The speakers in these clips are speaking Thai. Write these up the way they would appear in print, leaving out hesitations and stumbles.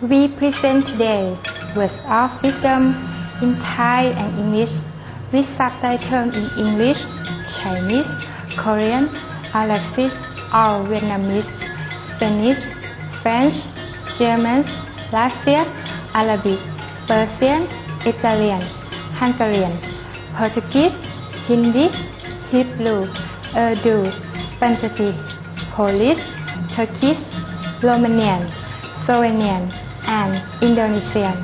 We present today words of wisdom in Thai and English with subtitles in English, Chinese, Korean, Arabic or Vietnamese, Spanish, French, German, Russian, Arabic, Persian, Italian, Hungarian, Portuguese, Hindi, Hebrew, Urdu, Punjabi, Polish, Turkish, Romanian, Slovenian, and Indonesian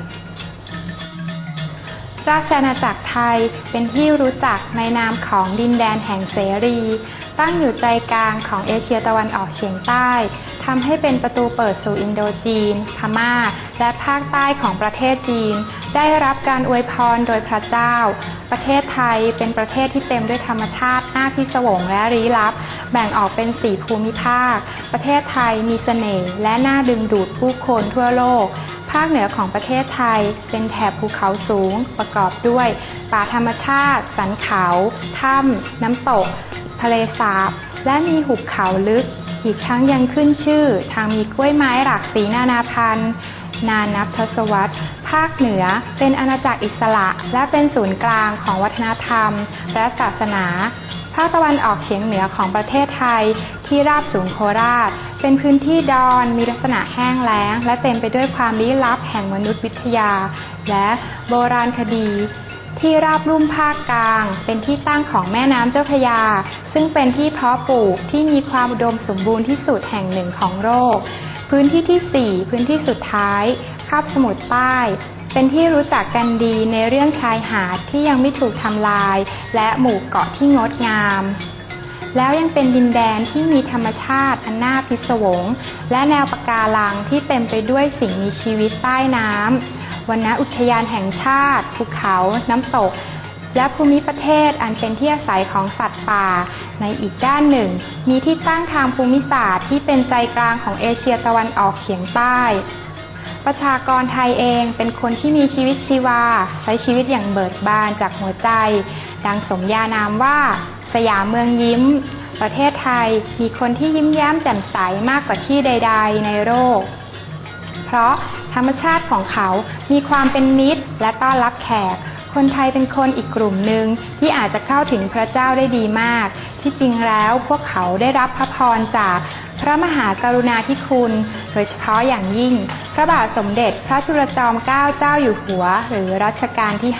ราชอาณาจักรไทยเป็นที่รู้จักในนามของดินแดนแห่งเสรีตั้งอยู่ใจกลางของเอเชียตะวันออกเฉียงใต้ทำให้เป็นประตูเปิดสู่อินโดจีนพม่าและภาคใต้ของประเทศจีนได้รับการอวยพรโดยพระเจ้าประเทศไทยเป็นประเทศที่เต็มด้วยธรรมชาติน่าพิศวงและลี้ลับแบ่งออกเป็น4ภูมิภาคประเทศไทยมีเสน่ห์และน่าดึงดูดผู้คนทั่วโลกภาคเหนือของประเทศไทยเป็นแถบภูเขาสูงประกอบด้วยป่าธรรมชาติสันเขาถ้ำน้ำตกทะเลสาบและมีหุบเขาลึกอีกทั้งยังขึ้นชื่อทางมีกล้วยไม้หลากสีนานาพันธุ์นานับทศวรรษภาคเหนือเป็นอาณาจักรอิสระและเป็นศูนย์กลางของวัฒนธรรมและศาสนาภาคตะวันออกเฉียงเหนือของประเทศไทยที่ราบสูงโคราชเป็นพื้นที่ดอนมีลักษณะแห้งแล้งและเต็มไปด้วยความลี้ลับแห่งมนุษยวิทยาและโบราณคดีที่ราบลุ่มภาคกลางเป็นที่ตั้งของแม่น้ำเจ้าพระยาซึ่งเป็นที่เพาะปลูกที่มีความอุดมสมบูรณ์ที่สุดแห่งหนึ่งของโลกพื้นที่ที่4พื้นที่สุดท้ายคาบสมุทรใต้เป็นที่รู้จักกันดีในเรื่องชายหาดที่ยังไม่ถูกทำลายและหมู่เกาะที่งดงามแล้วยังเป็นดินแดนที่มีธรรมชาติอันน่าพิศวงและแนวปะการังที่เต็มไปด้วยสิ่งมีชีวิตใต้น้ำวรรณอุทยานแห่งชาติภูเขาน้ำตกและภูมิประเทศอันเป็นที่อาศัยของสัตว์ป่าในอีกด้านหนึ่งมีที่ตั้งทางภูมิศาสตร์ที่เป็นใจกลางของเอเชียตะวันออกเฉียงใต้ประชากรไทยเองเป็นคนที่มีชีวิตชีวาใช้ชีวิตอย่างเบิกบานจากหัวใจดังสมญานามว่าสยามเมืองยิ้มประเทศไทยมีคนที่ยิ้มแย้มแจ่มใสมากกว่าที่ใดๆในโลกเพราะธรรมชาติของเขามีความเป็นมิตรและต้อนรับแขกคนไทยเป็นคนอีกกลุ่มหนึ่งที่อาจจะเข้าถึงพระเจ้าได้ดีมากที่จริงแล้วพวกเขาได้รับพระพรจากพระมหากรุณาธิคุณโดยเฉพาะอย่างยิ่งพระบาทสมเด็จพระจุลจอมเกล้าเจ้าอยู่หัวหรือรัชกาลที่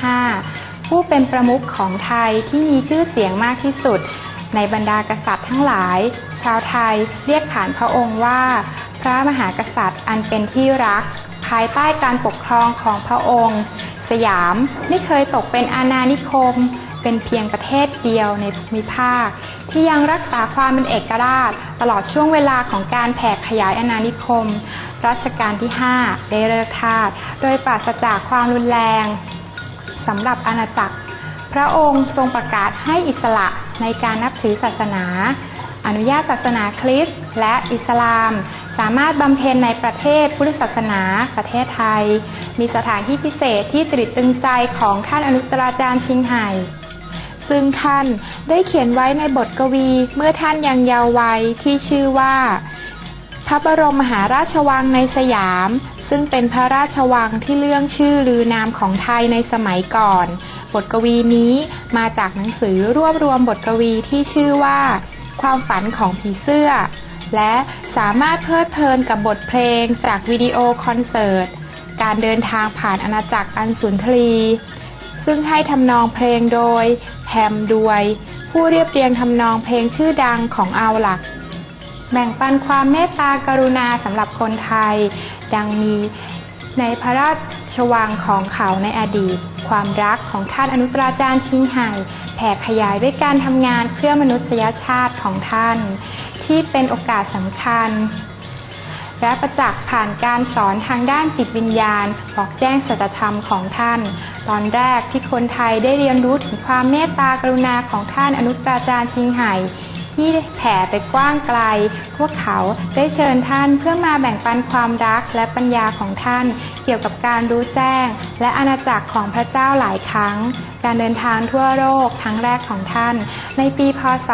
5ผู้เป็นประมุขของไทยที่มีชื่อเสียงมากที่สุดในบรรดากษัตริย์ทั้งหลายชาวไทยเรียกขานพระองค์ว่าพระมหากษัตริย์อันเป็นที่รักภายใต้การปกครองของพระองค์สยามไม่เคยตกเป็นอาณานิคมเป็นเพียงประเทศเดียวในภูมิภาคที่ยังรักษาความเป็นเอกราชตลอดช่วงเวลาของการแผ่ขยายอาณานิคมรัชกาลที่5ได้เลิกทาสโดยปราศจากความรุนแรงสำหรับอาณาจักรพระองค์ทรงประกาศให้อิสระในการนับถือศาสนาอนุญาตศาสนาคริสต์และอิสลามสามารถบำเพ็ญในประเทศพุทธศาสนาประเทศไทยมีสถานที่พิเศษที่ตรึกตรึงใจของท่านอนุตตราจารย์ชิงไห่ซึ่งท่านได้เขียนไว้ในบทกวีเมื่อท่านยังเยาว์วัยที่ชื่อว่าพระบรมมหาราชวังในสยามซึ่งเป็นพระราชวังที่เลื่องชื่อลือนามของไทยในสมัยก่อนบทกวีนี้มาจากหนังสือรวบรวมบทกวีที่ชื่อว่าความฝันของผีเสื้อและสามารถเพลิดเพลินกับบทเพลงจากวิดีโอคอนเสิร์ตการเดินทางผ่านอาณาจักรอันสุนทรีซึ่งให้ทำนองเพลงโดยแพมดวยผู้เรียบเรียงทำนองเพลงชื่อดังของเอาหลักแบ่งปันความเมตตากรุณาสำหรับคนไทยดังมีในพระราชวังของเขาในอดีตความรักของท่านอนุตตราจารย์ชิงไห่แผ่ขยายด้วยการทำงานเพื่อมนุษยชาติของท่านที่เป็นโอกาสสำคัญและประจักษ์ผ่านการสอนทางด้านจิตวิญญาณบอกแจ้งสัจธรรมของท่านตอนแรกที่คนไทยได้เรียนรู้ถึงความเมตตากรุณาของท่านอนุตตราจารย์ชิงไห่ที่แผ่ไปกว้างไกลพวกเขาได้เชิญท่านเพื่อมาแบ่งปันความรักและปัญญาของท่านเกี่ยวกับการรู้แจ้งและอาณาจักรของพระเจ้าหลายครั้งการเดินทางทั่วโลกครั้งแรกของท่านในปีพ.ศ.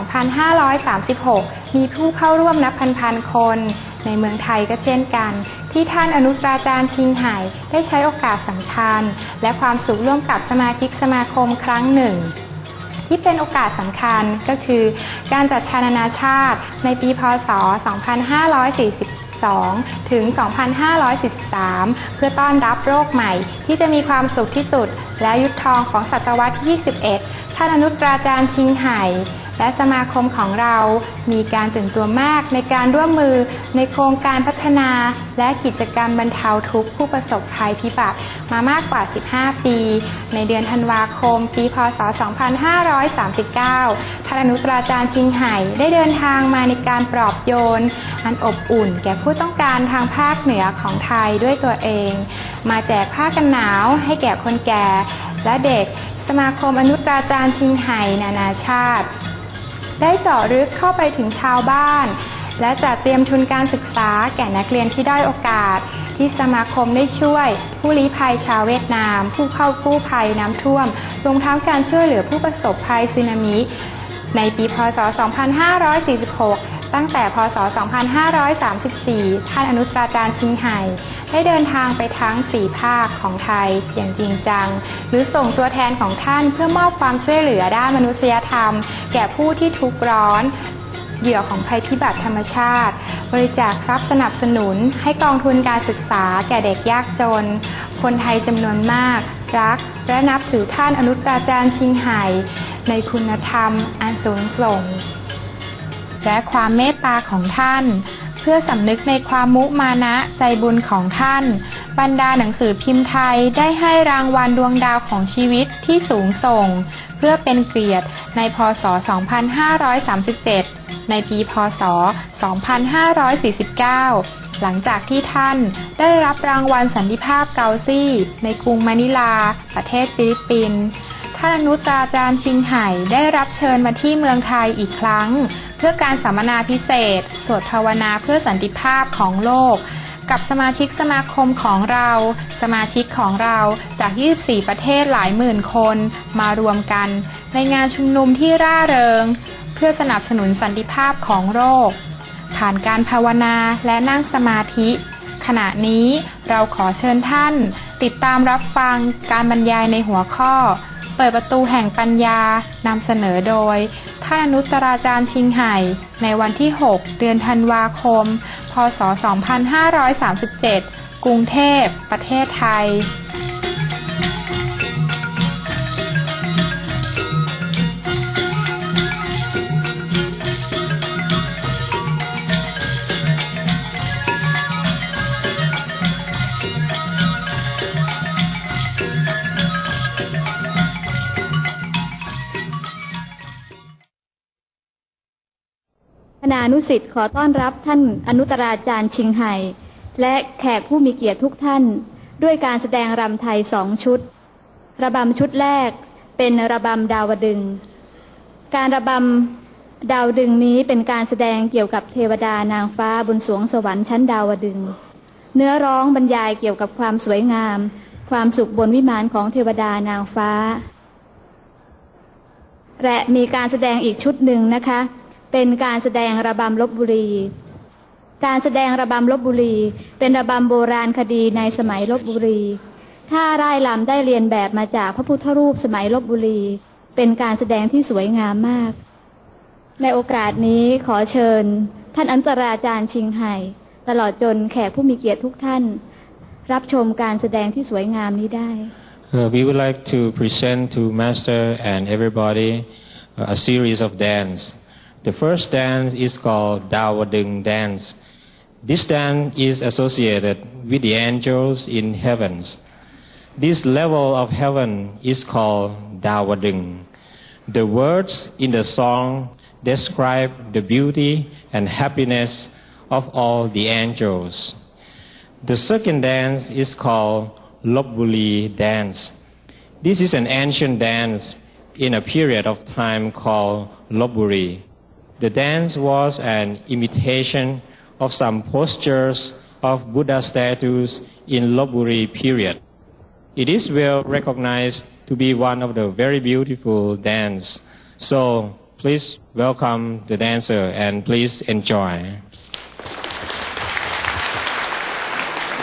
2536มีผู้เข้าร่วมนับพันๆคนในเมืองไทยก็เช่นกันที่ท่านอนุตราจารย์ชิงไห่ได้ใช้โอกาสสำคัญและความสุขร่วมกับสมาชิกสมาคมครั้งหนึ่งที่เป็นโอกาสสำคัญก็คือการจัดชานานาชาติในปีพ.ศ. 2542 ถึง 2543 เพื่อต้อนรับโรคใหม่ที่จะมีความสุขที่สุดและยุคทองของศตวรรษที่ 21 ท่านอนุตราจารย์ชิงไห่และสมาคมของเรามีการตื่นตัวมากในการร่วมมือในโครงการพัฒนาและกิจกรรมบรรเทาทุกข์ผู้ประสบภัยพิบัติมามากกว่า 15 ปี ในเดือนธันวาคมปีพ.ศ. 2539 ท่านอนุตราจารย์ชิงไห่ได้เดินทางมาในการปลอบโยนอันอบอุ่นแก่ผู้ต้องการทางภาคเหนือของไทยด้วยตัวเองมาแจกผ้ากันหนาวให้แก่คนแก่และเด็กสมาคมอนุตราจารย์ชิงไห่นานาชาติได้เจาะลึกเข้าไปถึงชาวบ้านและจัดเตรียมทุนการศึกษาแก่นักเรียนที่ด้อยโอกาสที่สมาคมได้ช่วยผู้ลี้ภัยชาวเวียดนามผู้เข้ากู้ภัยน้ำท่วมรวมทั้งการช่วยเหลือผู้ประสบภัยสึนามิในปีพ.ศ. 2546 ตั้งแต่พ.ศ. 2534 ท่านอนุตราจารย์ชิงไห่ได้เดินทางไปทั้ง 4 ภาคของไทยอย่างจริงจังหรือส่งตัวแทนของท่านเพื่อมอบความช่วยเหลือด้านมนุษยธรรมแก่ผู้ที่ทุกข์ร้อนเหยื่อของภัยพิบัติธรรมชาติบริจาคทรัพย์สนับสนุนให้กองทุนการศึกษาแก่เด็กยากจนคนไทยจำนวนมากรักและนับถือท่านอนุตราจารย์ชิงไห่ในคุณธรรมอันสูงส่งและความเมตตาของท่านเพื่อสำนึกในความมุมานะใจบุญของท่านบรรดาหนังสือพิมพ์ไทยได้ให้รางวัลดวงดาวของชีวิตที่สูงส่งเพื่อเป็นเกียรติในพ.ศ. 2537 ในปีพ.ศ. 2549 หลังจากที่ท่านได้รับรางวัลสันติภาพเกาซี่ในกรุงมะนิลาประเทศฟิลิปปินส์ท่านอนุตราจารย์ชิงไห่ได้รับเชิญมาที่เมืองไทยอีกครั้งเพื่อการสัมมนาพิเศษสวดภาวนาเพื่อสันติภาพของโลกกับสมาชิกสมาคมของเราสมาชิกของเราจาก 24 ประเทศหลายหมื่นคนมารวมกันในงานชุมนุมที่ร่าเริงเพื่อสนับสนุนสันติภาพของโลกผ่านการภาวนาและนั่งสมาธิขณะนี้เราขอเชิญท่านติดตามรับฟังการบรรยายในหัวข้อเปิดประตูแห่งปัญญานำเสนอโดยท่านอนุตราจารย์ชิงไห่ในวันที่ 6 เดือนธันวาคม พ.ศ. 2537 กรุงเทพประเทศไทยคณะอนุศิษย์ขอต้อนรับท่านอนุตราจารย์ชิงไห่และแขกผู้มีเกียรติทุกท่านด้วยการแสดงรำไทย2 ชุดระบำชุดแรกเป็นระบำดาวดึงการระบำดาวดึงนี้เป็นการแสดงเกี่ยวกับเทวดานางฟ้าบนสวงสวรรค์ชั้นดาวดึงเนื้อร้องบรรยายเกี่ยวกับความสวยงามความสุขบนวิมานของเทวดานางฟ้าและมีการแสดงอีกชุดหนึ่งนะคะเป็นการแสดงระบำลพบุรีการแสดงระบำลพบุรีเป็นระบำโบราณคดีในสมัยลพบุรีท่าร่ายรำได้เรียนแบบมาจากพระพุทธรูปสมัยลพบุรีเป็นการแสดงที่สวยงามมากในโอกาสนี้ขอเชิญท่านอนุตราจารย์ชิงไห่ตลอดจนแขกผู้มีเกียรติทุกท่านรับชมการแสดงที่สวยงามนี้ได้ We would like to present to Master and everybody a series of dance.The first dance is called Dawadung dance. This dance is associated with the angels in heavens. This level of heaven is called Dawadung. The words in the song describe the beauty and happiness of all the angels. The second dance is called Lopburi dance. This is an ancient dance in a period of time called Lopburi.The dance was an imitation of some postures of Buddha statues in Lopburi period. It is well recognized to be one of the very beautiful dance. So please welcome the dancer and please enjoy.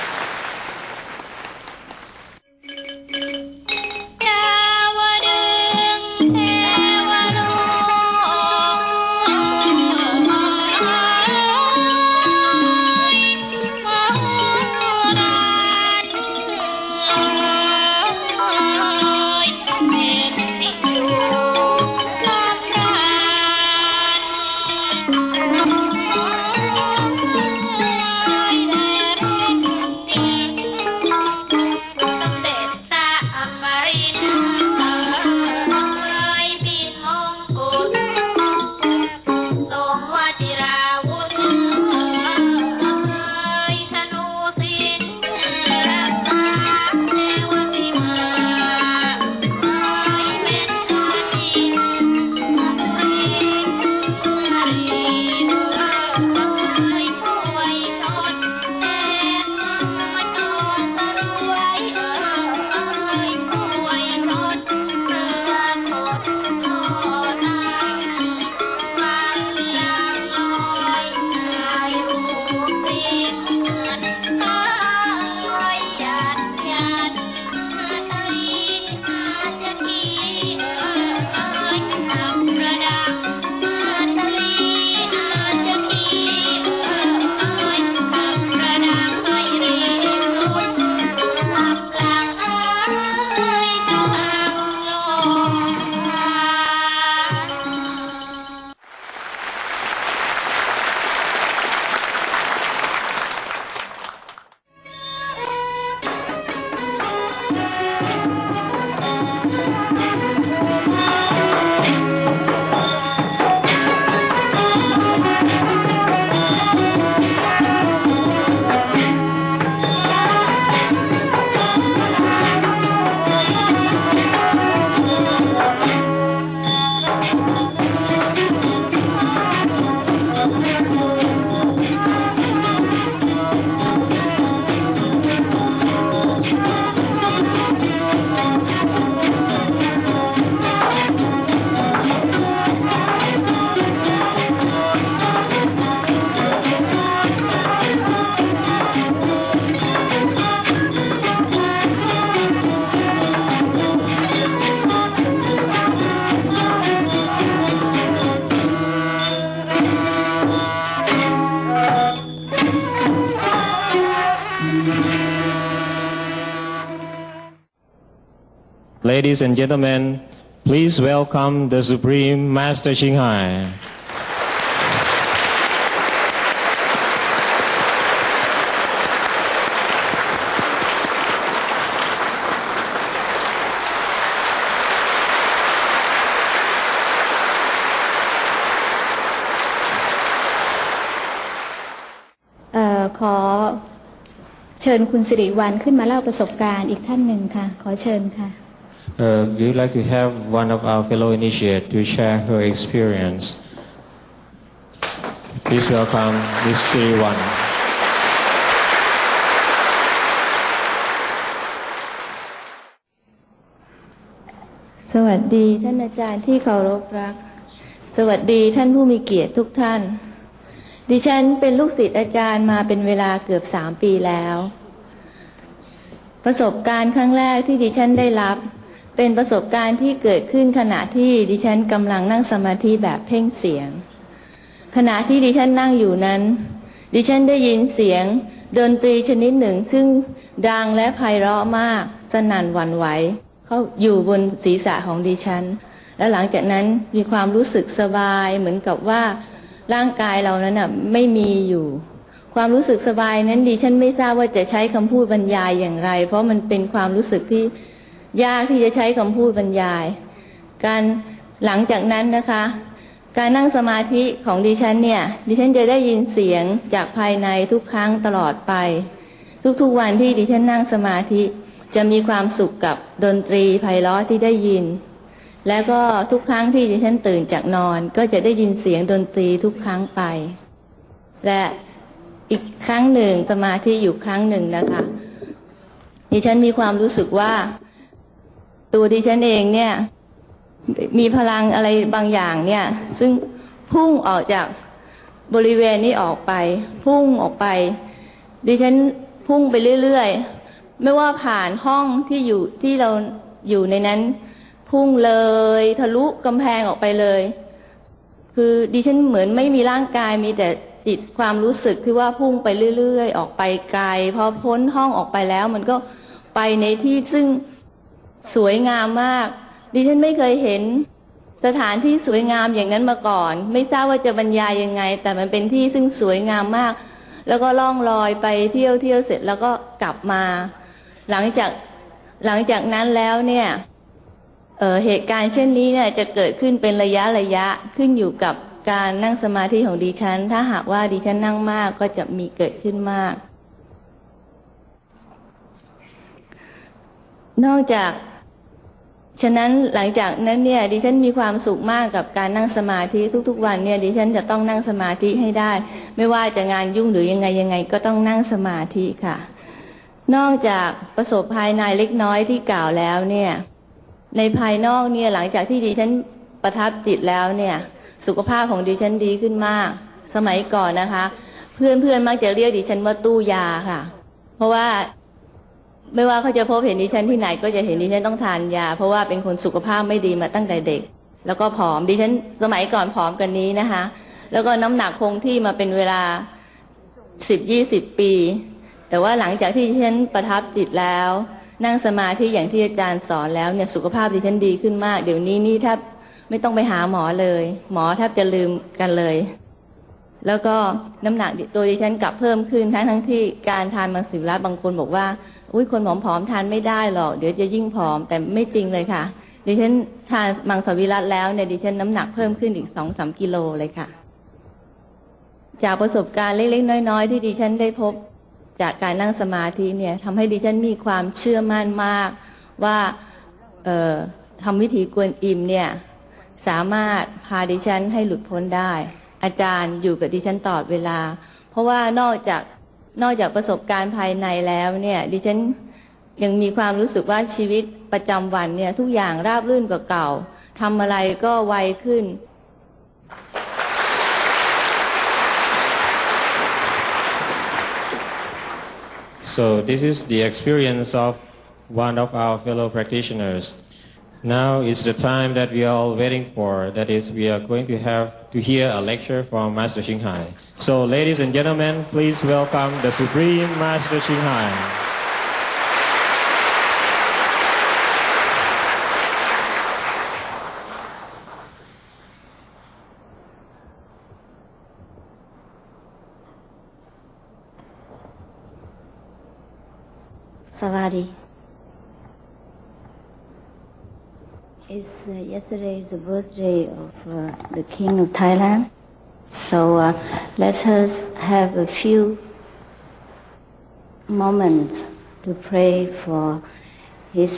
Ladies and gentlemen, please welcome the Supreme Master Ching Hai. ขอเชิญคุณสิริวัลย์ขึ้นมาเล่าประสบการณ์อีกท่านหนึ่งค่ะขอเชิญค่ะ We would like to have one of our fellow initiates to share her experience. Please welcome Ms. Siriwan. สวัสดีท่านอาจารย์ที่เคารพรักสวัสดีท่านผู้มีเกียรติทุกท่านดิฉันเป็นลูกศิษย์อาจารย์มาเป็นเวลาเกือบ3 ปีแล้วประสบการณ์ครั้งแรกที่ดิฉันได้รับเป็นประสบการณ์ที่เกิดขึ้นขณะที่ดิฉันกำลังนั่งสมาธิแบบเพ่งเสียงขณะที่ดิฉันนั่งอยู่นั้นดิฉันได้ยินเสียงดนตรีชนิดหนึ่งซึ่งดังและไพเราะมากสนั่นหวั่นไหวเขาอยู่บนศีรษะของดิฉันและหลังจากนั้นมีความรู้สึกสบายเหมือนกับว่าร่างกายเรานั้นไม่มีอยู่ความรู้สึกสบายนั้นดิฉันไม่ทราบว่าจะใช้คำพูดบรรยายอย่างไรเพราะมันเป็นความรู้สึกที่ยากที่จะใช้คำพูดบรรยายการหลังจากนั้นนะคะการนั่งสมาธิของดิฉันเนี่ยดิฉันจะได้ยินเสียงจากภายในทุกครั้งตลอดไปทุกๆวันที่ดิฉันนั่งสมาธิจะมีความสุขกับดนตรีไพเราะที่ได้ยินและก็ทุกครั้งที่ดิฉันตื่นจากนอนก็จะได้ยินเสียงดนตรีทุกครั้งไปและอีกครั้งหนึ่งสมาธิอยู่ครั้งหนึ่งนะคะดิฉันมีความรู้สึกว่าตัวดิฉันเองเนี่ยมีพลังอะไรบางอย่างเนี่ยซึ่งพุ่งออกจากบริเวณนี้ออกไปพุ่งออกไปดิฉันพุ่งไปเรื่อยๆไม่ว่าผ่านห้องที่เราอยู่ในนั้นพุ่งเลยทะลุกำแพงออกไปเลยคือดิฉันเหมือนไม่มีร่างกายมีแต่จิตความรู้สึกที่ว่าพุ่งไปเรื่อยๆออกไปไกลพอพ้นห้องออกไปแล้วมันก็ไปในที่ซึ่งสวยงามมากดิฉันไม่เคยเห็นสถานที่สวยงามอย่างนั้นมาก่อนไม่ทราบว่าจะบรรยายยังไงแต่มันเป็นที่ซึ่งสวยงามมากแล้วก็ล่องลอยไปเที่ยวเสร็จแล้วก็กลับมาหลังจากนั้นแล้วเนี่ยเหตุการณ์เช่นนี้เนี่ยจะเกิดขึ้นเป็นระยะขึ้นอยู่กับการนั่งสมาธิของดิฉันถ้าหากว่าดิฉันนั่งมากก็จะมีเกิดขึ้นมากนอกจากฉะนั้นหลังจากนั้นเนี่ยดิฉันมีความสุขมากกับการนั่งสมาธิทุกๆวันเนี่ยดิฉันจะต้องนั่งสมาธิให้ได้ไม่ว่าจะงานยุ่งหรือยังไงก็ต้องนั่งสมาธิค่ะนอกจากประสบภายในเล็กน้อยที่กล่าวแล้วเนี่ยในภายนอกเนี่ยหลังจากที่ดิฉันประทับจิตแล้วเนี่ยสุขภาพของดิฉันดีขึ้นมากสมัยก่อนนะคะเพื่อนมักจะเรียกดิฉันว่าตู้ยาค่ะเพราะว่าไม่ว่าเขาจะพบเห็นดิฉันที่ไหนก็จะเห็นดิฉันต้องทานยาเพราะว่าเป็นคนสุขภาพไม่ดีมาตั้งแต่เด็กแล้วก็ผอมดิฉันสมัยก่อนผอมกันนี้นะคะแล้วก็น้ำหนักคงที่มาเป็นเวลา10-20 ปีแต่ว่าหลังจากที่ดิฉันประทับจิตแล้วนั่งสมาธิอย่างที่อาจารย์สอนแล้วเนี่ยสุขภาพดิฉันดีขึ้นมากเดี๋ยวนี้นี่แทบไม่ต้องไปหาหมอเลยหมอแทบจะลืมกันเลยแล้วก็น้ำหนักตัวดิฉันกลับเพิ่มขึ้นทั้งที่การทานมังสวิรัติบางคนบอกว่าอุ้ยคนผอมๆทานไม่ได้หรอกเดี๋ยวจะยิ่งผอมแต่ไม่จริงเลยค่ะดิฉันทานมังสวิรัติแล้วเนี่ยดิฉันน้ำหนักเพิ่มขึ้นอีก 2-3 กิโลเลยค่ะจากประสบการณ์เล็กๆน้อยๆที่ดิฉันได้พบจากการนั่งสมาธิเนี่ยทำให้ดิฉันมีความเชื่อมั่นมากว่าทำวิธีกวนอิมเนี่ยสามารถพาดิฉันให้หลุดพ้นได้อาจารย์อยู่กับดิฉันตลอดเวลาเพราะว่านอกจากประสบการณ์ภายในแล้วเนี่ยดิฉันยังมีความรู้สึกว่าชีวิตประจำวันเนี่ยทุกอย่างราบรื่นกว่าเก่าทำอะไรก็ไวขึ้น So this is the experience of one of our fellow practitioners. Now is the time that we are all waiting for. That is, we are going to have to hear a lecture from Master Ching Hai. So, ladies and gentlemen, please welcome the Supreme Master Ching Hai. Savadi. Yesterday is the birthday of the King of Thailand. So let us have a few moments to pray for His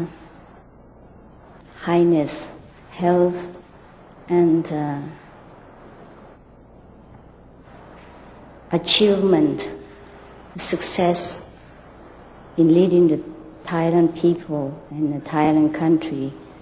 Highness, health, and achievement, success in leading the Thailand people and the Thailand country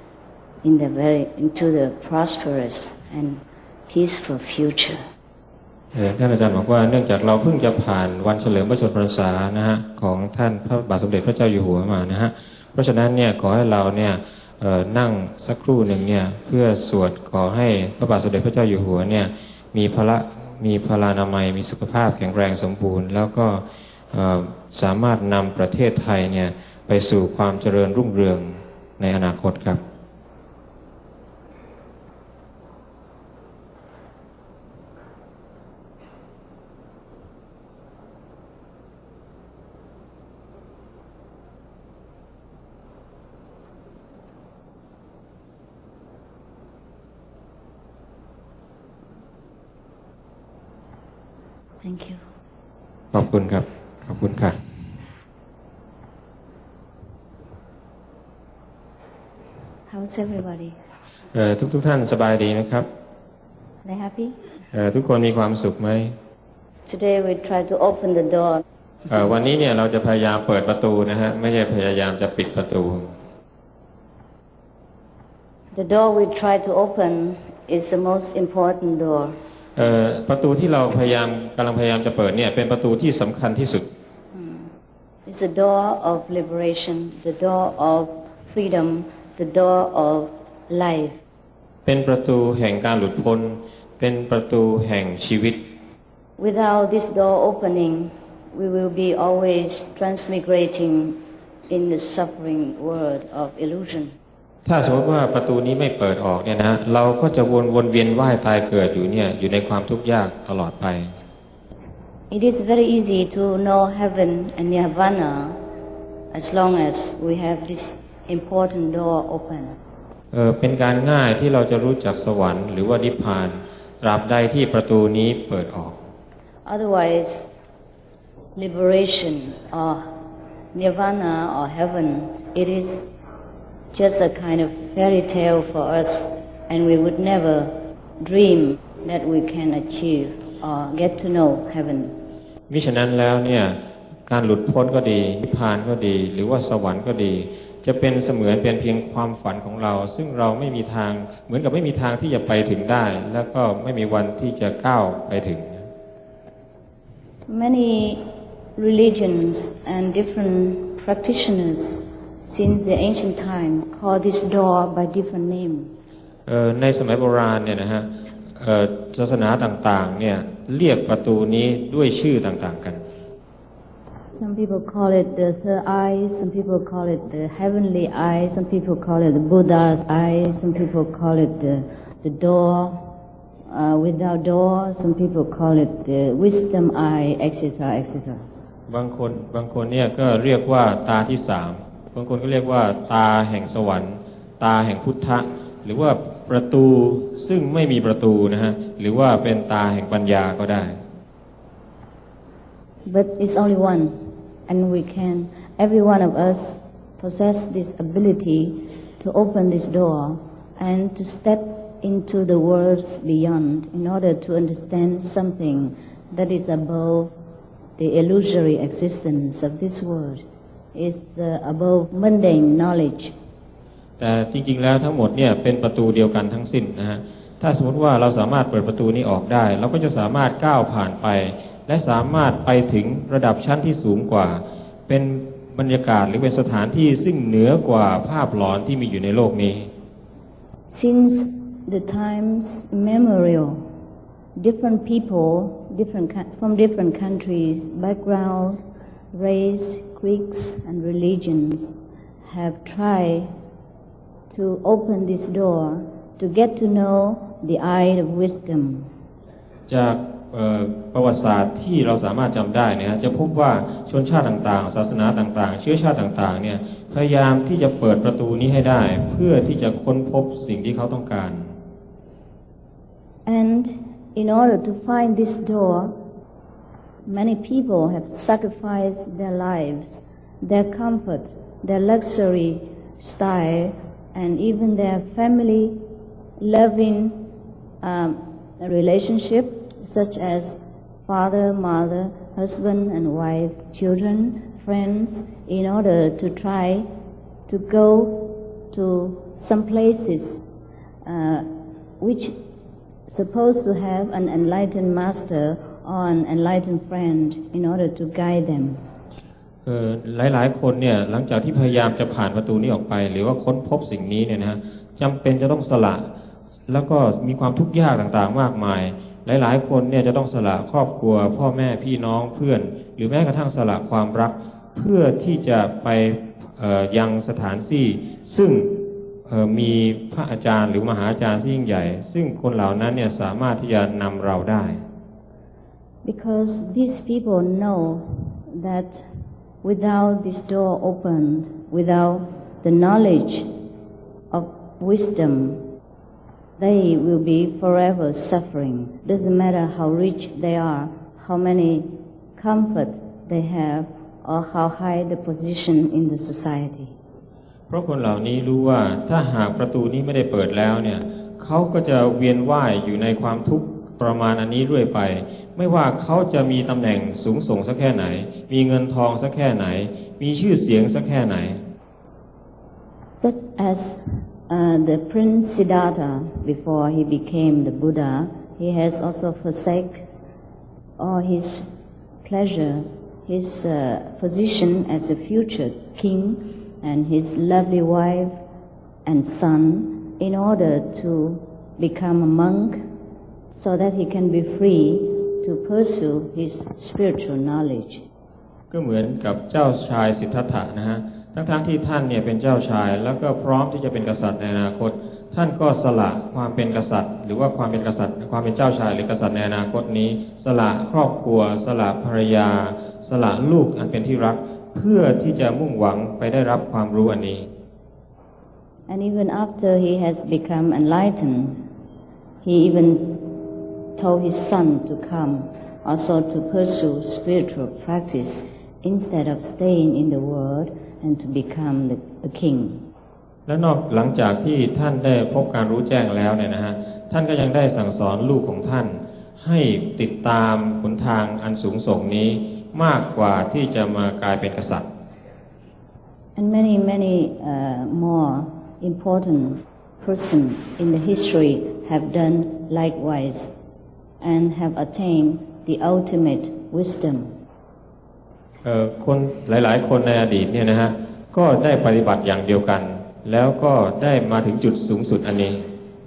into the prosperous and peaceful future. ท่านอาจารย์บอกว่าเนื่องจากเราเพิ่งจะผ่านวันเฉลิมพระชนมพรรษานะฮะของท่านพระบาทสมเด็จพระเจ้าอยู่หัวมานะฮะเพราะฉะนั้นเนี่ยขอให้เราเนี่ยนั่งสักครู่หนึ่งเนี่ยเพื่อสวดขอให้พระบาทสมเด็จพระเจ้าอยู่หัวเนี่ยมีพลานามัยมีสุขภาพแข็งแรงสมบูรณ์แล้วก็สามารถนำประเทศไทยเนี่ยไปสู่ความเจริญรุ่งเรืองในอนาคตครับ Thank you. ขอบคุณครับขอบคุณค่ะ How's everybody? ทุกท่านสบายดีไหมครับ Are they happy? ทุกคนมีความสุขไหม Today we try to open the door. วันนี้เนี่ยเราจะพยายามเปิดประตูนะฮะไม่ใช่พยายามจะปิดประตู The door we try to open is the most important door. ประตูที่เรากำลังพยายามจะเปิดเนี่ยเป็นประตูที่สำคัญที่สุด It's the door of liberation, the door of freedom, the door of life. เป็นประตูแห่งการหลุดพ้นเป็นประตูแห่งชีวิต Without this door opening, we will be always transmigrating in the suffering world of illusion. ถ้าสมมติว่าประตูนี้ไม่เปิดออกเนี่ยนะเราก็จะวนเวียนว่ายตายเกิดอยู่ในความทุกข์ยากตลอดไป It is very easy to know heaven and nirvana as long as we have this important door open. เป็นการง่ายที่เราจะรู้จักสวรรค์หรือว่านิพพานตราบใดที่ประตูนี้เปิดออก Otherwise, liberation or nirvana or heaven, it is just a kind of fairy tale for us, and we would never dream that we can achieve or get to know heaven. มิฉะนั้นแล้วเนี่ยการหลุดพ้นก็ดีนิพพานก็ดีหรือว่าสวรรค์ก็ดีจะเป็นเสมือนเป็นเพียงความฝันของเราซึ่งเราไม่มีทางเหมือนกับไม่มีทางที่จะไปถึงได้แล้วก็ไม่มีวันที่จะก้าวไปถึง Many religions and different practitioners since the ancient time call this door by different names. ในสมัยโบราณเนี่ยนะฮะศาสนาต่างๆเนี่ยเรียกประตูนี้ด้วยชื่อต่างๆกัน Some people call it the third eye, some people call it the heavenly eye, some people call it the Buddha's eye, some people call it the door without door, some people call it the wisdom eye, etc., etc. บางคนเนี่ยก็เรียกว่าตาที่สามบางคนก็เรียกว่าตาแห่งสวรรค์ตาแห่งพุทธะหรือว่าประตูซึ่งไม่มีประตูนะฮะหรือว่าเป็นตาแห่งปัญญาก็ได้ But it's only one, and every one of us possess this ability to open this door and to step into the worlds beyond in order to understand something that is above the illusory existence of this world, is above mundane knowledge. แต่จริงๆแล้วทั้งหมดเนี่ยเป็นประตูเดียวกันทั้งสิ้นนะฮะถ้าสมมติว่าเราสามารถเปิดประตูนี้ออกได้เราก็จะสามารถก้าวผ่านไปและสามารถไปถึงระดับชั้นที่สูงกว่าเป็นบรรยากาศหรือเป็นสถานที่ซึ่งเหนือกว่าภาพหลอนที่มีอยู่ในโลกนี้ Since the times immemorial, different people from different countries, background, race, creeds, and religions have tried to open this door to get to know the eye of wisdom. จากประวัติศาสตร์ที่เราสามารถจำได้เนี่ยจะพบว่าชนชาติต่างๆศาสนาต่างๆเชื้อชาติต่างๆเนี่ยพยายามที่จะเปิดประตูนี้ให้ได้เพื่อที่จะค้นพบสิ่งที่เขาต้องการ And in order to find this door, many people have sacrificed their lives, their comfort, their luxury style, and even their family loving relationship, such as father, mother, husband and wives, children, friends, in order to try to go to some places which supposed to have an enlightened master or an enlightened friend in order to guide them. หลายๆคนเนี่ยหลังจากที่พยายามจะผ่านประตูนี้ออกไปหรือว่าค้นพบสิ่งนี้เนี่ยนะจำเป็นจะต้องสละแล้วก็มีความทุกข์ยากต่างๆมากมายหลายๆคนเนี่ยจะต้องสละครอบครัวพ่อแม่พี่น้องเพื่อนหรือแม้กระทั่งสละความรักเพื่อที่จะไปยังสถานที่ซึ่งมีพระอาจารย์หรือมหาอาจารย์ที่ยิ่งใหญ่ซึ่งคนเหล่านั้นเนี่ยสามารถที่จะนำเราได้ Because these people know that without this door opened, without the knowledge of wisdom, they will be forever suffering. Doesn't matter how rich they are, how many comfort they have, or how high the position in the society. เพราะคนเหล่านี้รู้ว่าถ้าหากประตูนี้ไม่ได้เปิดแล้วเนี่ยเขาก็จะเวียนว่ายอยู่ในความทุกข์ประมาณอันนี้เรื่อยไปไม่ว่าเขาจะมีตำแหน่งสูงส่งสักแค่ไหนมีเงินทองสักแค่ไหนมีชื่อเสียงสักแค่ไหน Such as the Prince Siddhartha, before he became the Buddha, he has also forsake all his pleasure, his position as a future king, and his lovely wife and son, in order to become a monk, so that he can be free to pursue his spiritual knowledge. ก็เหมือนกับเจ้าชายสิทธัตถะนะฮะทั้งที่ท่านเนี่ยเป็นเจ้าชายแล้วก็พร้อมที่จะเป็นกษัตริย์ในอนาคตท่านก็สละความเป็นกษัตริย์หรือว่าความเป็นกษัตริย์ความเป็นเจ้าชายหรือกษัตริย์ในอนาคตนี้สละครอบครัวสละภรรยาสละลูกอันเป็นที่รักเพื่อที่จะมุ่งหวังไปได้รับความรู้อันนี้ And even after he has become enlightened, he even told his son to come also to pursue spiritual practice instead of staying in the world and to become the king. และหลังจากที่ท่านได้พบการรู้แจ้งแล้วเนี่ยนะฮะท่านก็ยังได้สั่งสอนลูกของท่านให้ติดตามหนทางอันสูงส่งนี้มากกว่าที่จะมากลายเป็นกษัตริย์ And many more important persons in the history have done likewise and have attained the ultimate wisdom. คนหลายๆคนในอดีตเนี่ยนะฮะก็ได้ปฏิบัติอย่างเดียวกันแล้วก็ได้มาถึงจุดสูงสุดอันนี้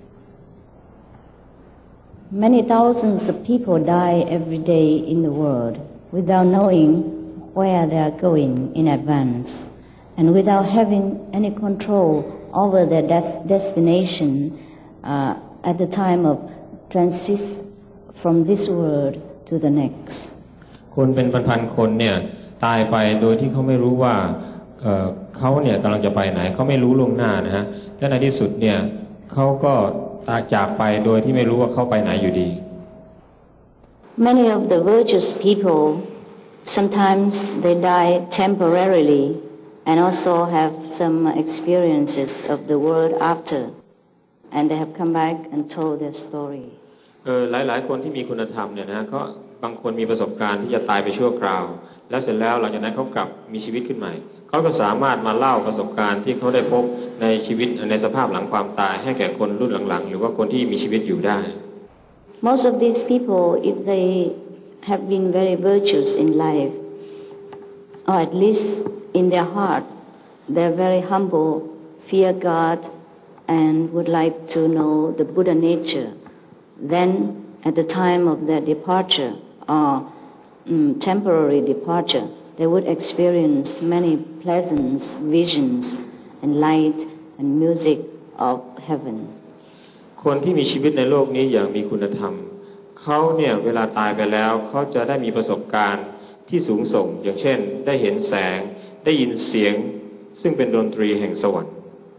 Many thousands of people die every day in the world without knowing where they are going in advance and without having any control over their destination at the time of transit from this world to the next. คนเป็นพันๆคนเนี่ยตายไปโดยที่เขาไม่รู้ว่าเขาเนี่ยกำลังจะไปไหนเขาไม่รู้ล่วงหน้านะฮะและในที่สุดเนี่ยเขาก็จากไปโดยที่ไม่รู้ว่าเขาไปไหนอยู่ดี Many of the virtuous people sometimes they die temporarily and also have some experiences of the world after and they have come back and told their story. หลายๆคนที่มีคุณธรรมเนี่ยนะก็บางคนมีประสบการณ์ที่จะตายไปชั่วคราวแล้วเสร็จแล้วหลังจากนั้นเขากลับมีชีวิตขึ้นใหม่เขาก็สามารถมาเล่าประสบการณ์ที่เขาได้พบในชีวิตในสภาพหลังความตายให้แก่คนรุ่นหลังๆหรือว่าคนที่มีชีวิตอยู่ได้ Most of these people, if they have been very virtuous in life, or at least in their heart, they're very humble, fear God, and would like to know the Buddha nature. Then, at the time of their departure or temporary departure, they would experience many pleasant visions and light and music of heaven. คนที่มีชีวิตในโลกนี้อย่างมีคุณธรรมเขเขาเนี่ยเวลาตายไปแล้วเขาจะได้มีประสบการณ์ที่สูงส่งอย่างเช่นได้เห็นแสงได้ยินเสียงซึ่งเป็นดนตรีแห่งสวรรค์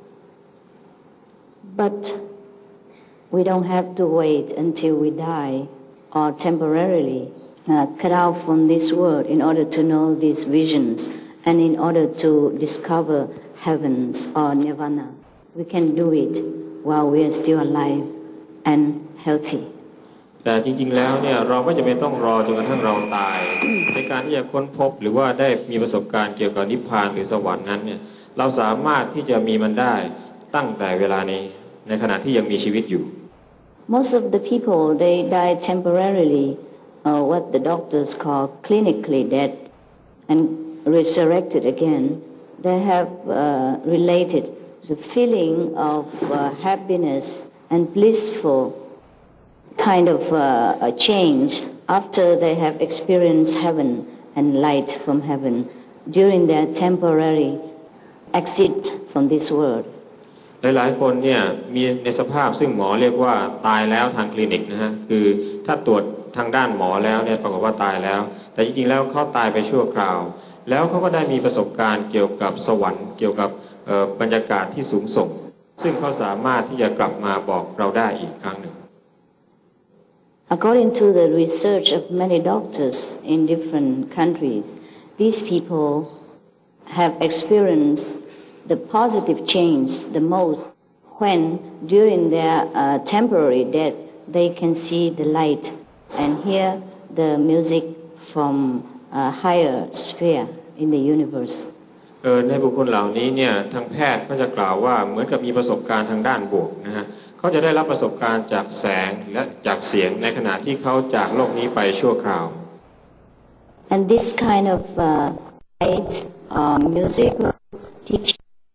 But we don't have to wait until we die or temporarily cut out from this world in order to know these visions and in order to discover heavens or nirvana. We can do it while we are still alive and healthy. แต่จริงๆแล้วเนี่ยเราไม่จำเป็นต้องรอจนกระทั่งเราตาย ในการที่จะค้นพบหรือว่าได้มีประสบการณ์เกี่ยวกับนิพพานหรือสวรรค์นั้นเนี่ยเราสามารถที่จะมีมันได้ตั้งแต่เวลานี้ในขณะที่ยังมีชีวิตอยู่ Most of the people they die temporarily, what the doctors call clinically dead, and resurrected again. They have related the feeling of happiness and blissful kind of a change after they have experienced heaven and light from heaven during their temporary exit from this world. หลายๆคนเนี่ยมีในสภาพซึ่งหมอเรียกว่าตายแล้วทางคลินิกนะฮะคือถ้าตรวจทางด้านหมอแล้วเนี่ยปรากฏว่าตายแล้วแต่จริงๆแล้วเขาตายไปชั่วคราวแล้วเขาก็ได้มีประสบการณ์เกี่ยวกับสวรรค์เกี่ยวกับบรรยากาศที่สูงส่งซึ่งเขาสามารถที่จะกลับมาบอกเราได้อีกครั้งหนึ่ง According to the research of many doctors in different countries, these people have experienced the positive change the most when during their temporary death they can see the light and hear the music from a higher sphere in the universe. ในบุคคลเหล่านี้เนี่ยทางแพทย์ก็จะกล่าวว่าเหมือนกับมีประสบการณ์ทางด้านบวกนะฮะเขาจะได้รับประสบการณ์จากแสงและจากเสียงในขณะที่เขาจากโลกนี้ไปชั่วคราว And this kind of light music teaches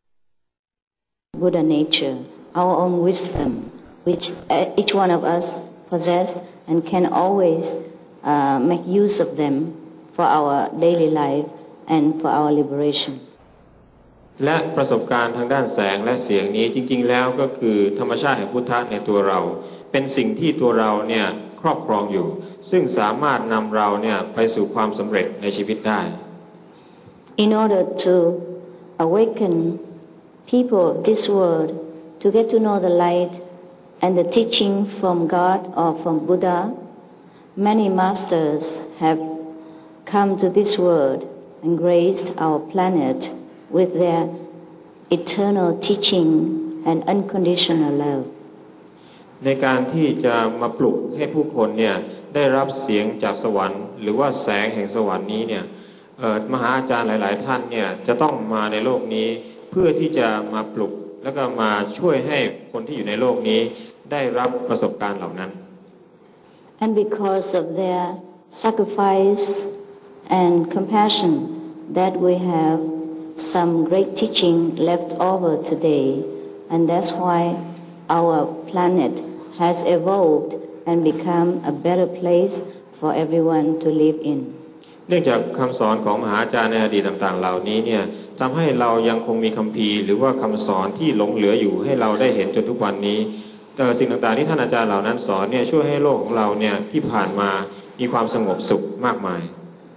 Buddha nature, our own wisdom, which each one of us possess and can always make use of them for our daily life and for our liberation. และประสบการณ์ทางด้านแสงและเสียงนี้จริงๆแล้วก็คือธรรมชาติแห่งพุทธะในตัวเราเป็นสิ่งที่ตัวเราเนี่ยครอบครองอยู่ซึ่งสามารถนำเราเนี่ยไปสู่ความสำเร็จในชีวิตได้ In order to awaken people of this world to get to know the light and the teaching from God or from Buddha, many masters have come to this world and graced our planet with their eternal teaching and unconditional love. ในการที่จะมาปลุกให้ผู้คนเนี่ยได้รับเสียงจากสวรรค์หรือว่าแสงแห่งสวรรค์นี้เนี่ยมหาอาจารย์หลายๆท่านเนี่ยจะต้องมาในโลกนี้เพื่อที่จะมาปลุกแล้วก็มาช่วยให้คนที่อยู่ในโลกนี้ได้รับประสบการณ์เหล่านั้น And because of their sacrifice and compassion that we have some great teaching left over today, and that's why our planet has evolved and become a better place for everyone to live in. เนื่องจากคำสอนของมหาอาจารย์ในอดีตต่างๆเหล่านี้เนี่ยทำให้เรายังคงมีคัมภีร์หรือว่าคำสอนที่หลงเหลืออยู่ให้เราได้เห็นจนทุกวันนี้สิ่งต่างๆที่ท่านอาจารย์เหล่านั้นสอนเนี่ยช่วยให้โลกของเราเนี่ยที่ผ่านมามีความสงบสุขมากมาย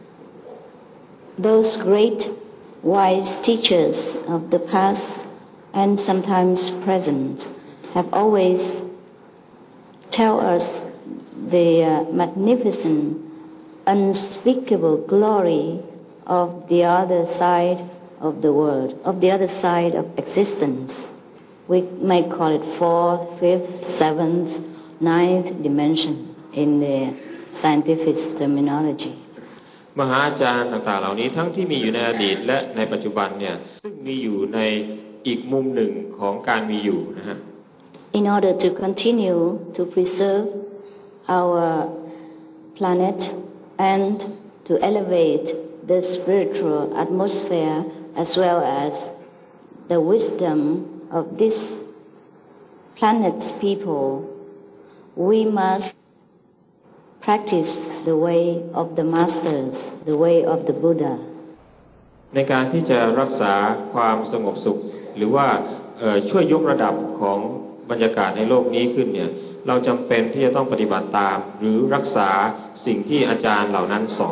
Those great wise teachers of the past and sometimes present have always tell us the magnificent unspeakable glory of the other side of the world, of the other side of existence. We may call it fourth, fifth, seventh, ninth dimension in the scientific terminology. มหาอาจารย์ต่างๆเหล่านี้ทั้งที่มีอยู่ในอดีตและในปัจจุบันเนี่ยซึ่งมีอยู่ในอีกมุมหนึ่งของการมีอยู่นะฮะ In order to continue to preserve our planet and to elevate the spiritual atmosphere as well as the wisdom of this planet's people, we must practice the way of the masters, the way of the Buddha. ในการที่จะรักษาความสงบสุขหรือว่าช่วยยกระดับของบรรยากาศในโลกนี้ขึ้นเนี่ยเราจำเป็นที่จะต้องปฏิบัติตามหรือรักษาสิ่งที่อาจารย์เหล่านั้นสอน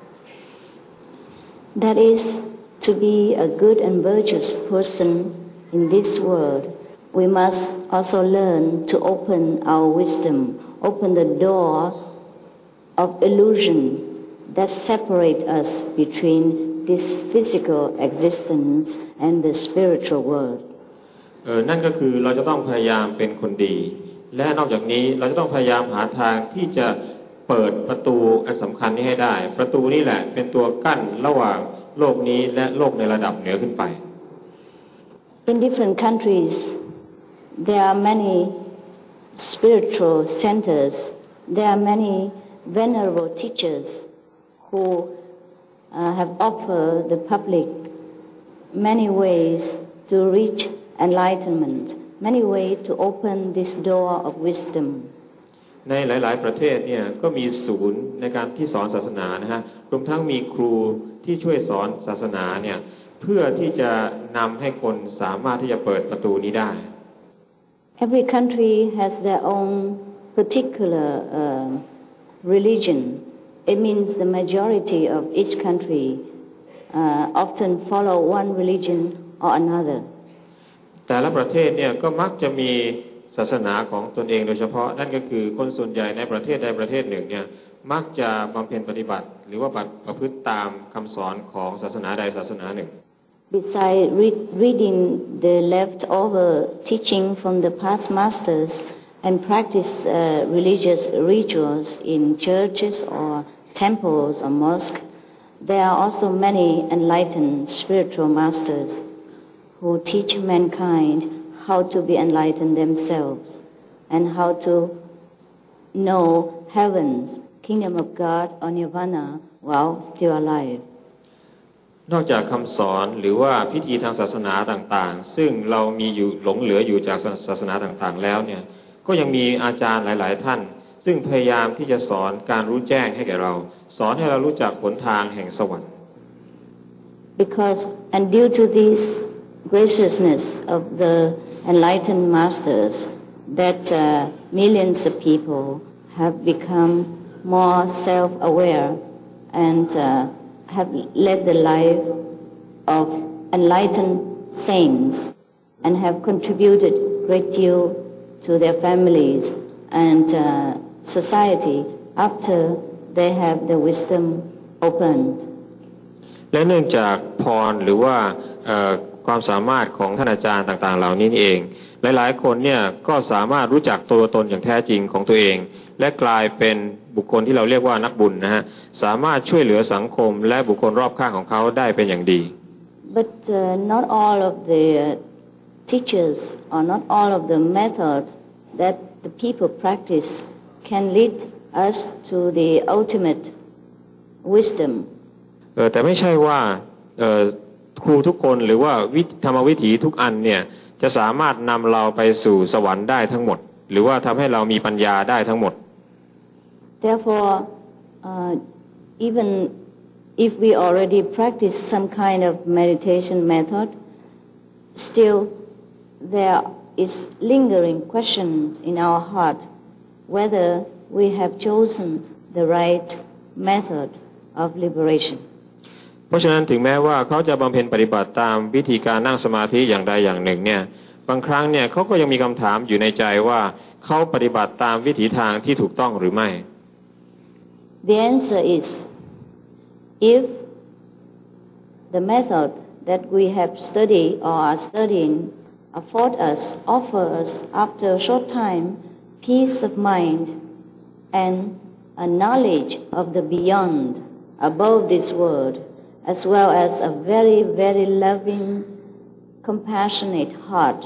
That is, to be a good and virtuous person in this world, we must also learn to open our wisdom, open the door of illusion that separate us between this physical existence and the spiritual world. นั่นก็คือเราจะต้องพยายามเป็นคนดีและนอกจากนี้เราจะต้องพยายามหาทางที่จะเปิดประตูอันสำคัญนี้ให้ได้ประตูนี้แหละเป็นตัวกั้นระหว่างโลกนี้และโลกในระดับเหนือขึ้นไป In different countries, there are many spiritual centers. There are many venerable teachers who have offered the public many ways to reach enlightenment, many ways to open this door of wisdom. ในหลายๆประเทศเนี่ยก็มีศูนย์ในการที่สอนศาสนานะฮะรวมทั้งมีครูที่ช่วยสอนศาสนาเนี่ยเพื่อที่จะนำให้คนสามารถที่จะเปิดประตูนี้ได้ Every country has their own particular religion. It means the majority of each country often follow one religion or another. แต่ละประเทศเนี่ยก็มักจะมีศาสนาของตนเองโดยเฉพาะนั่นก็คือคนส่วนใหญ่ในประเทศใดประเทศหนึ่งเนี่ยมักจะบำเพ็ญปฏิบัติหรือว่าประพฤติตามคำสอนของศาสนาใดศาสนาหนึ่ง Besides reading the leftover teaching from the past masters and practice religious rituals in churches or temples or mosques, there are also many enlightened spiritual masters who teach mankind how to be enlightened themselves and how to know heavens, kingdom of God or nirvana while still alive. นอกจากคำสอนหรือว่าพิธีทางศาสนาต่างๆซึ่งเรามีอยู่หลงเหลืออยู่จากศาสนาต่างๆแล้วเนี่ยก็ยังมีอาจารย์หลายๆท่านซึ่งพยายามที่จะสอนการรู้แจ้งให้แก่เราสอนให้เรารู้จักหนทางแห่งสวรรค์ Because and due to this graciousness of the enlightened masters that millions of people have become more self-aware and have led the life of enlightened saints and have contributed great deal to their families and society after they have the wisdom opened. และเนื่องจากพรหรือว่าความสามารถของท่านอาจารย์ต่างๆเหล่านี้นี่เองหลายๆคนเนี่ยก็สามารถรู้จักตัวตนอย่างแท้จริงของตัวเองและกลายเป็นบุคคลที่เราเรียกว่านักบุญนะฮะสามารถช่วยเหลือสังคมและบุคคลรอบข้างของเขาได้เป็นอย่างดี But not all of the teachers or not all of the method that the people practice can lead us to the ultimate wisdom. แต่ไม่ใช่ว่าครูทุกคนหรือว่าธรรมวิถีทุกอันเนี่ยจะสามารถนำเราไปสู่สวรรค์ได้ทั้งหมดหรือว่าทำให้เรามีปัญญาได้ทั้งหมด Therefore, even if we already practice some kind of meditation method, still there is lingering questions in our heart whether we have chosen the right method of liberation. เพราะฉะนั้นถึงแม้ว่าเขาจะบำเพ็ญปฏิบัติตามวิธีการนั่งสมาธิอย่างใดอย่างหนึ่งเนี่ยบางครั้งเนี่ยเขาก็ยังมีคำถามอยู่ในใจว่าเขาปฏิบัติตามวิถีทางที่ถูกต้องหรือไม่ The answer is, if the method that we have studied or are studying offer us after a short time peace of mind and a knowledge of the beyond above this world, as well as a very, very loving, compassionate heart.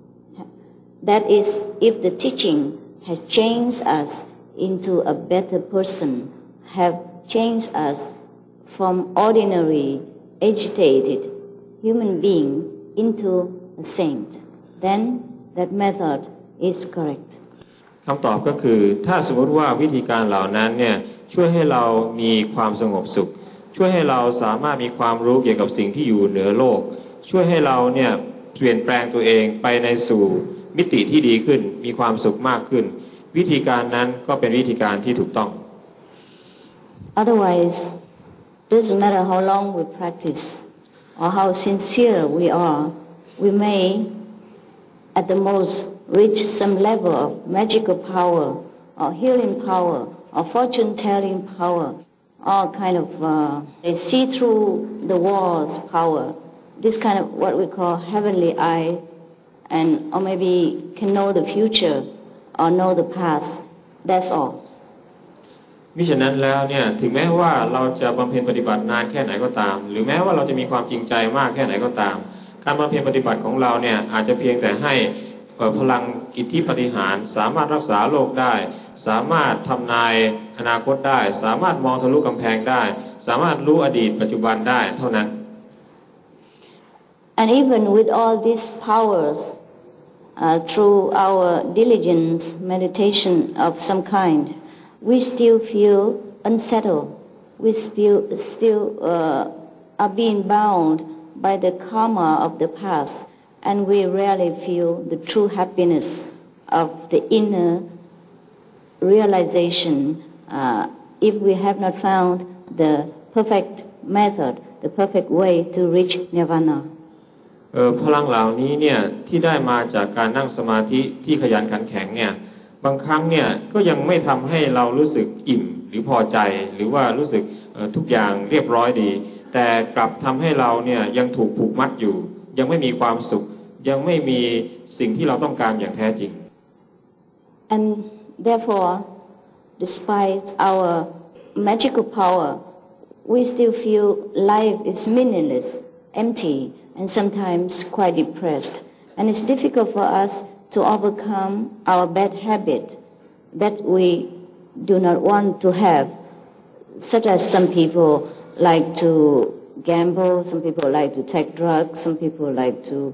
That is, if the teaching has changed us into a better person, have changed us from ordinary, agitated human being into a saint, then that method is correct. คำตอบก็คือถ้าสมมติว่าวิธีการเหล่านั้นเนี่ยช่วยให้เรามีความสงบสุขช่วยให้เราสามารถมีความรู้เกี่ยวกับสิ่งที่อยู่เหนือโลกช่วยให้เราเนี่ยเปลี่ยนแปลงตัวเองไปในสู่มิติที่ดีขึ้นมีความสุขมากขึ้นวิธีการนั้นก็เป็นวิธีการที่ถูกต้อง Otherwise, doesn't matter how long we practice or how sincere we are, we may, at the most, reach some level of magical power or healing power or fortune-telling power, all kind of see through the walls power. This kind of what we call heavenly eye, and or maybe can know the future or know the past. That's all. มิฉะนั้นแล้วเนี่ยถึงแม้ว่าเราจะบำเพ็ญปฏิบัตินานแค่ไหนก็ตามหรือแม้ว่าเราจะมีความจริงใจมากแค่ไหนก็ตามการบำเพ็ญปฏิบัติของเราเนี่ยอาจจะเพียงแต่ให้พลังอิทธิปาฏิหาริย์สามารถรักษาโรคได้สามารถทำนายอนาคตได้สามารถมองทะลุกำแพงได้สามารถรู้อดีตปัจจุบันได้เท่านั้น And even with all these powers, through our diligence, meditation of some kind, we still feel unsettled. We still are being bound by the karma of the past, and we rarely feel the true happiness of the inner realization if we have not found the perfect method, the perfect way to reach nirvana. พลังเหล่านี้เนี่ยที่ได้มาจากการนั่งสมาธิที่ขยันขันแข็งเนี่ยบางครั้งเนี่ยก็ยังไม่ทำให้เรารู้สึกอิ่มหรือพอใจหรือว่ารู้สึกทุกอย่างเรียบร้อยดีแต่กลับทำให้เราเนี่ยยังถูกผูกมัดอยู่ยังไม่มีความสุขยังไม่มีสิ่งที่เราต้องการอย่างแท้จริง And therefore, despite our magical power, we still feel life is meaningless, empty, and sometimes quite depressed. And it's difficult for us to overcome our bad habit that we do not want to have, such as some people like to gamble, some people like to take drugs, some people like to,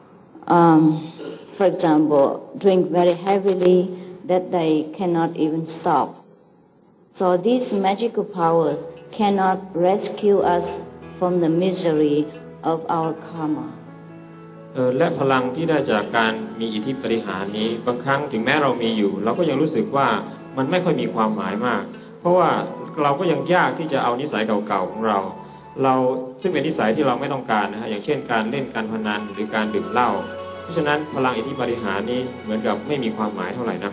for example, drink very heavily that they cannot even stop. So these magical powers cannot rescue us from the misery of our karma. และพลังที่ได้จากการมีอิทธิปาฏิหาริย์นี้บางครั้งถึงแม้เรามีอยู่เราก็ยังรู้สึกว่ามันไม่ค่อยมีความหมายมากเพราะว่าเราก็ยังยากที่จะเอานิสัยเก่าๆของเราซึ่งเป็นนิสัยที่เราไม่ต้องการนะฮะอย่างเช่นการเล่นการพนันหรือการดื่มเหล้าเพราะฉะนั้นพลังอิทธิปาฏิหาริย์นี้เหมือนกับไม่มีความหมายเท่าไหร่นัก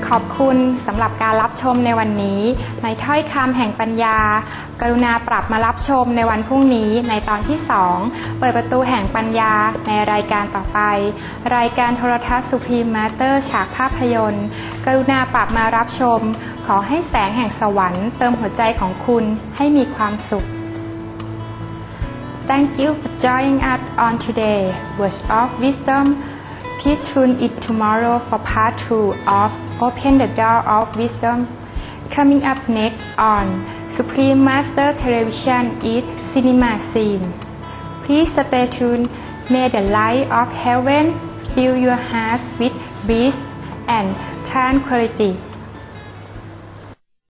ขอบคุณสำหรับการรับชมในวันนี้ในถ้อยคำแห่งปัญญากรุณาปรับมารับชมในวันพรุ่งนี้ในตอนที่ 2เปิดประตูแห่งปัญญาในรายการต่อไปรายการโทรทัศน์ Supreme Master ฉากภาพยนตร์กรุณาปรับมารับชมขอให้แสงแห่งสวรรค์เติมหัวใจของคุณให้มีความสุข Thank you for joining us on today Words of Wisdom. Please tune in tomorrow for part 2 of Open the Door of Wisdom. Coming up next on Supreme Master Television is Cinema Scene. Please stay tuned. May the light of heaven fill your hearts with peace and tranquility.